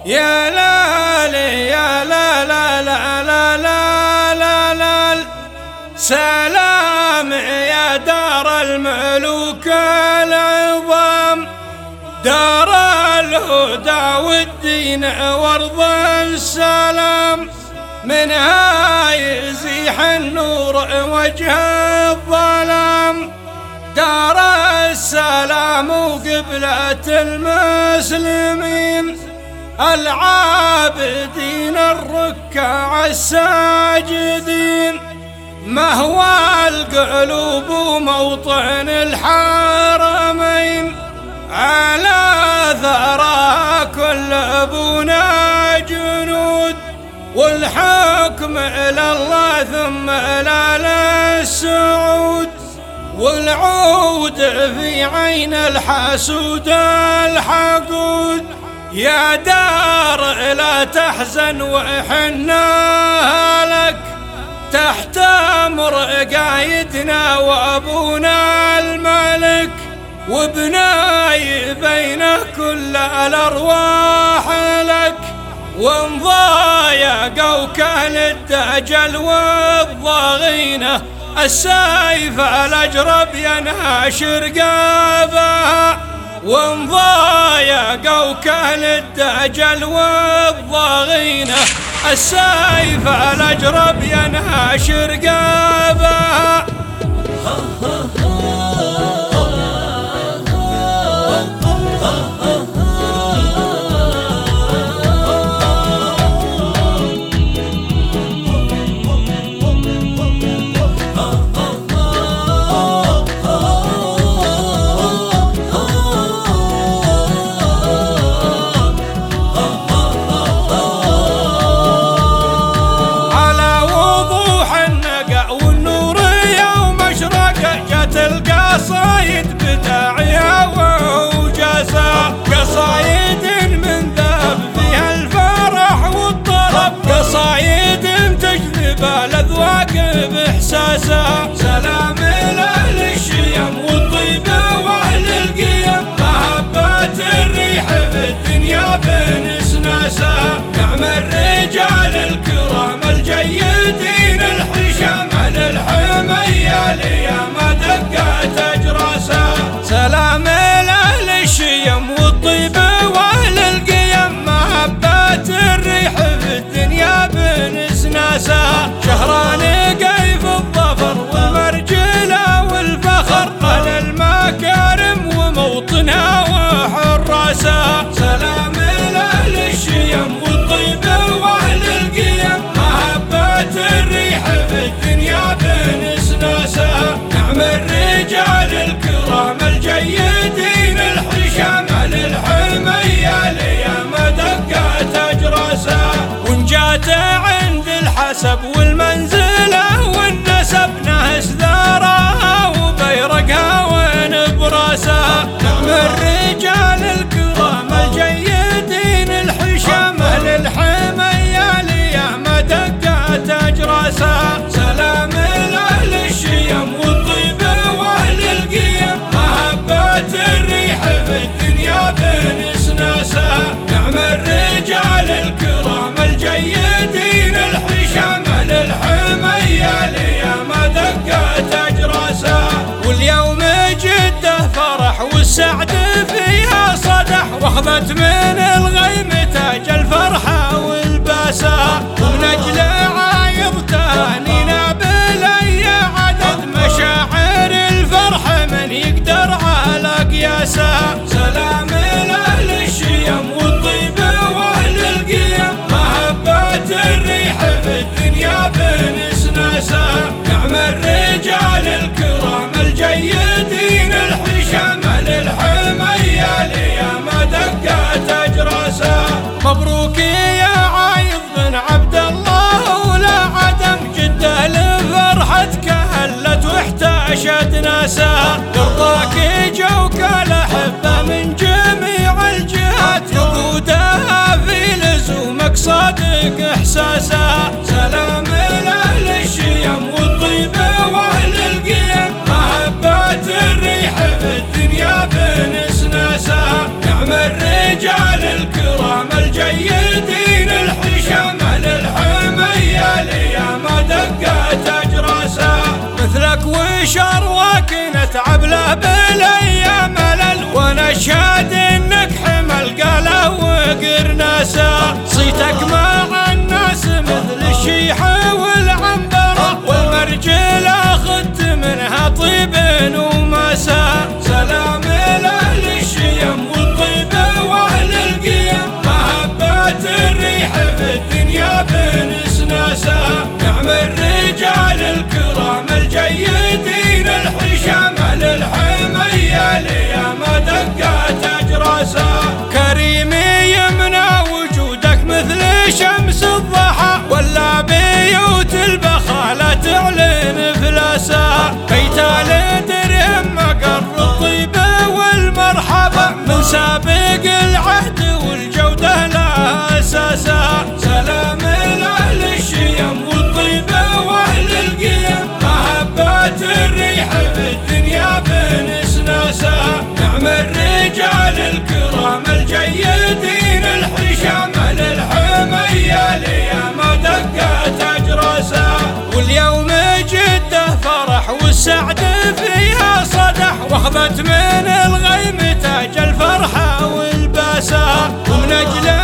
يا لالي يا لا لا لا لا لا لا لا. سلام يا دار الملوك العظام، دار الهدى والدين وارض السلام، منها يزيح النور وجه الظلام، دار السلام وقبلة المسلمين العابدين الركع الساجدين، مهوى القلوب وموطن الحرمين، على ثرى كل ابونا جنود، والحكم الى الله ثم الى للسعود، والعود في عين الحسود الحقود. يا دار لا تحزن وحنا لك، تحت امر قايدنا وابونا الملك، وبناي بين كل الارواح لك، وان ضايقوا كهل الدجل والضغينه، السيف الاجرب ينهشر قابها، وان ضايقوا كهل الدجل والضغينه، السيف الاجرب ينهشر قابها. قصايد بداعيها ووجازها، قصايد من ذهب فيها الفرح والطرب، قصايد تجذب الاذواق باحساسها. سلام لاهل الشيم والطيبه واهل القيم، مهبات الريح في الدنيا بنسناسها، نعم الرجال الكرام الجيدين الحشام، اهل الحميه ليما دقات اجراسها. سلام لاهل الشيم والطيبه واهل القيم، مهبات الريح في الدنيا بنسناسها، شهران قيف الظفر والمرجله والفخر، اهل المكارم وموطنها وحراسها. سلام لاهل الشيم والطيبه واهل القيم، مهبات الريح في الدنيا بنسناسها، نعم الرجال الكرام الجيدين الحشام، اهل الحميه ليما دقات اجراسها. وان جات عند الحسب والمنزله والنسب، نهس ثراها وبيرقها ونبراسها، نعم الرجال الكرام الجيدين الحشام، اهل الحميه ليما دقات اجراسها. سلام لاهل الشيم والطيبه واهل القيم، مهبات الريح في الدنيا بنسناسها، نعم الرجال الكرام الجيدين الحشام، اهل الحميه ليما دقات اجراسها. واليوم جده فرح والسعد فيها صدح، واخذت من الغيم تاج الفرحه والباسه، ومن اجل عايض تهانينا بلي عدد، مشاعر الفرح من يقدر على قياسها. سلام لاهل الشيم والطيبه واهل القيم، مهبات الريح في الدنيا بنسناسها، نعم الرجال الكرام الجيدين الحشام، اهل الحميه ليما دقات اجراسها. مبروك يا عايض بن عبد الله ولا عدم، جده لفرحتك هلت واحتاشت ناسها، يرضاك جوك الاحبه من جميع الجهات، يقودها في لزومك صادق احساسها. سلام لاهل الشيم والطيبه واهل القيم، مهبات الريح في الدنيا بنسناسها، نعم الرجال الكرام الجيد شرواك نتعب له بالايام ملل، ونشهد انك حمل قاله وقرناسه. صيتك مع الناس مثل الشيحه والعنبره، والمرجله اخذت منها طيب ومساء. سلام لاهل الشيم والطيب واهل القيم، مهبات الريح في الدنيا بنسناسه. نعم الرجال الكرام الجيدين الحشام، اهل الحميه لياما دقات اجراسه. كريم يمنى وجودك مثل شمس الضحى، ولا بيوت البخاله تعلن افلاسا. بيت درهم مقر الطيب والمرحبا، من سابق العهد والجوده لها اساسا. سلام لاهل الشيم والطيب واهل القيم، مهبات الريح في الدنيا بنسناسا. نعم الرجال الكرام الجيدين الحشام، اهل الحميه لياما دقات اجراسا. واليوم جده فرح والسعد فيها صدح، واخذت من الغيم تاج الفرحه والباسا. ومن اجل